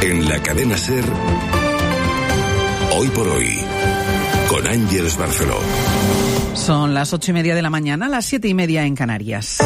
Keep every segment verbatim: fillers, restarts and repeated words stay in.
En la cadena SER, Hoy por Hoy, con Ángeles Barceló. Son las ocho y media de la mañana, las siete y media en Canarias.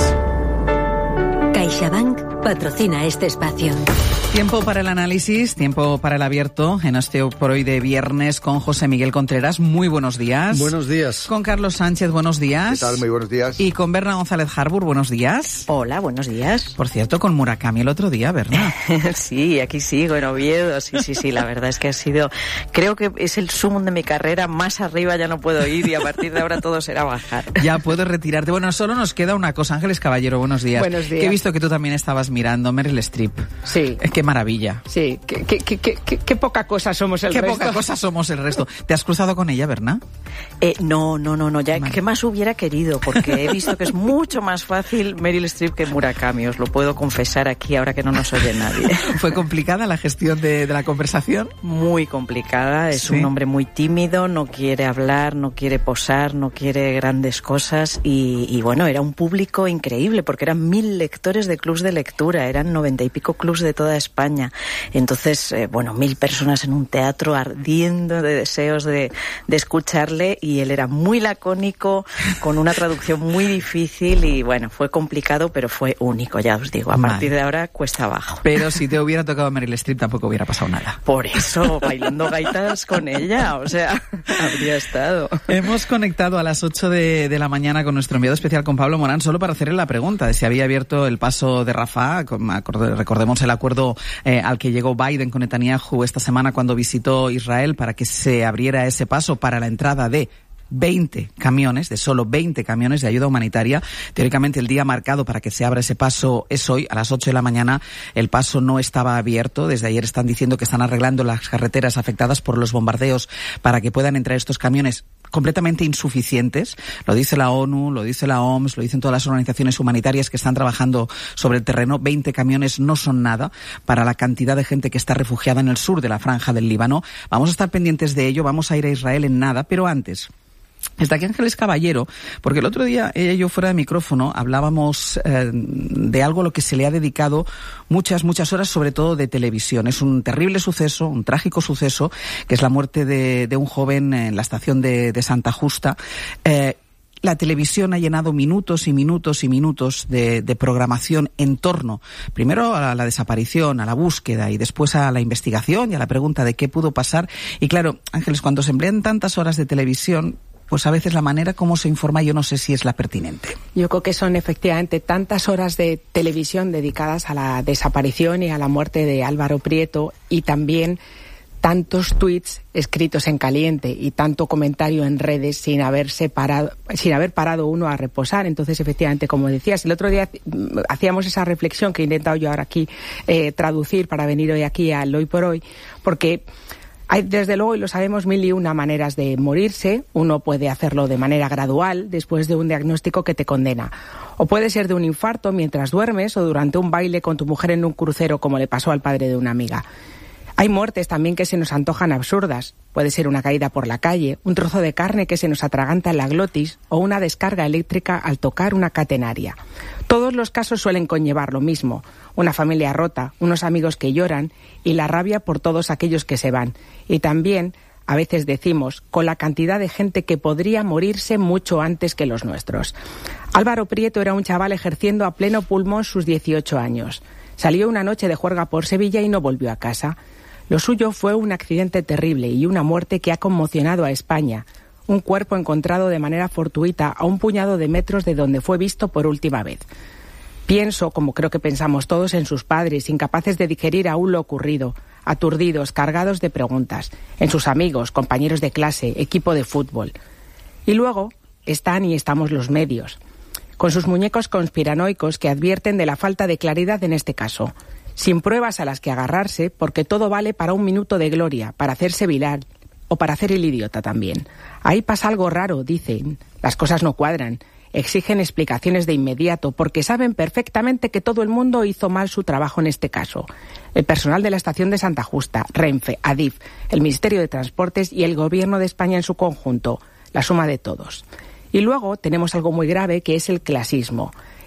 CaixaBank patrocina este espacio. Tiempo para el análisis, tiempo para el abierto en este Hoy por Hoy de viernes con José Miguel Contreras. Muy buenos días. Buenos días. Con Carlos Sánchez, buenos días. ¿Qué tal? Muy buenos días. Y con Berna González Harbour, buenos días. Hola, buenos días. Por cierto, con Murakami el otro día, Berna. Sí, aquí sigo en Oviedo. Sí, sí, sí, la verdad es que ha sido... Creo que es el sumum de mi carrera. Más arriba ya no puedo ir y a partir de ahora todo será bajar. Ya puedes retirarte. Bueno, solo nos queda una cosa. Ángeles Caballero, buenos días. Buenos días. Que he visto que tú también estabas mirando Meryl Streep. Sí. Es que maravilla. Sí, qué, qué, qué, qué, qué poca cosa somos el qué resto. Qué poca cosa somos el resto. ¿Te has cruzado con ella, Berna? Eh, no, no, no, no. Ya, vale. ¿Qué más hubiera querido? Porque he visto que es mucho más fácil Meryl Streep que Murakami. Os lo puedo confesar aquí ahora que no nos oye nadie. ¿Fue complicada la gestión de, de la conversación? Muy complicada. Es ¿Sí? un hombre muy tímido, no quiere hablar, no quiere posar, no quiere grandes cosas y, y bueno, era un público increíble porque eran mil lectores de clubs de lectura, eran noventa y pico clubs de toda España. Entonces, eh, bueno, mil personas en un teatro ardiendo de deseos de, de escucharle y él era muy lacónico, con una traducción muy difícil y bueno, fue complicado, pero fue único, ya os digo. A Vale. partir de ahora cuesta abajo. Pero si te hubiera tocado Meryl Streep tampoco hubiera pasado nada. Por eso, bailando gaitas con ella, o sea, habría estado. Hemos conectado a las ocho de, de la mañana con nuestro enviado especial, con Pablo Morán, solo para hacerle la pregunta de si había abierto el paso de Rafah. Recordemos el acuerdo eh, al que llegó Biden con Netanyahu esta semana cuando visitó Israel para que se abriera ese paso para la entrada de veinte camiones, de solo veinte camiones de ayuda humanitaria. Teóricamente el día marcado para que se abra ese paso es hoy, a las ocho de la mañana. El paso no estaba abierto. Desde ayer están diciendo que están arreglando las carreteras afectadas por los bombardeos para que puedan entrar estos camiones completamente insuficientes. Lo dice la ONU, lo dice la O M S, lo dicen todas las organizaciones humanitarias que están trabajando sobre el terreno. veinte camiones no son nada para la cantidad de gente que está refugiada en el sur de la franja del Líbano. Vamos a estar pendientes de ello, vamos a ir a Israel en nada, pero antes... Está aquí Ángeles Caballero, porque el otro día ella y yo fuera de micrófono hablábamos eh, de algo a lo que se le ha dedicado muchas, muchas horas, sobre todo de televisión. Es un terrible suceso, un trágico suceso, que es la muerte de, de un joven en la estación de, de Santa Justa. Eh, La televisión ha llenado minutos y minutos y minutos de, de programación en torno, primero a la desaparición, a la búsqueda y después a la investigación y a la pregunta de qué pudo pasar. Y claro, Ángeles, cuando se emplean tantas horas de televisión, pues a veces la manera como se informa yo no sé si es la pertinente. Yo creo que son efectivamente tantas horas de televisión dedicadas a la desaparición y a la muerte de Álvaro Prieto y también tantos tuits escritos en caliente y tanto comentario en redes sin haberse parado, sin haber parado uno a reposar. Entonces, efectivamente, como decías, el otro día hacíamos esa reflexión que he intentado yo ahora aquí eh, traducir para venir hoy aquí al Hoy por Hoy, porque hay, desde luego, y lo sabemos, mil y una maneras de morirse. Uno puede hacerlo de manera gradual, después de un diagnóstico que te condena. O puede ser de un infarto mientras duermes o durante un baile con tu mujer en un crucero, como le pasó al padre de una amiga. Hay muertes también que se nos antojan absurdas. Puede ser una caída por la calle, un trozo de carne que se nos atraganta en la glotis o una descarga eléctrica al tocar una catenaria. Todos los casos suelen conllevar lo mismo: una familia rota, unos amigos que lloran y la rabia por todos aquellos que se van. Y también, a veces decimos, con la cantidad de gente que podría morirse mucho antes que los nuestros. Álvaro Prieto era un chaval ejerciendo a pleno pulmón sus dieciocho años. Salió una noche de juerga por Sevilla y no volvió a casa. Lo suyo fue un accidente terrible y una muerte que ha conmocionado a España. Un cuerpo encontrado de manera fortuita a un puñado de metros de donde fue visto por última vez. Pienso, como creo que pensamos todos, en sus padres, incapaces de digerir aún lo ocurrido, aturdidos, cargados de preguntas, en sus amigos, compañeros de clase, equipo de fútbol. Y luego están y estamos los medios, con sus muñecos conspiranoicos que advierten de la falta de claridad en este caso, sin pruebas a las que agarrarse, porque todo vale para un minuto de gloria, para hacerse viral o para hacer el idiota también. Ahí pasa algo raro, dicen. Las cosas no cuadran. Exigen explicaciones de inmediato, porque saben perfectamente que todo el mundo hizo mal su trabajo en este caso. El personal de la estación de Santa Justa, Renfe, Adif, el Ministerio de Transportes y el Gobierno de España en su conjunto. La suma de todos. Y luego tenemos algo muy grave, que es el clasismo.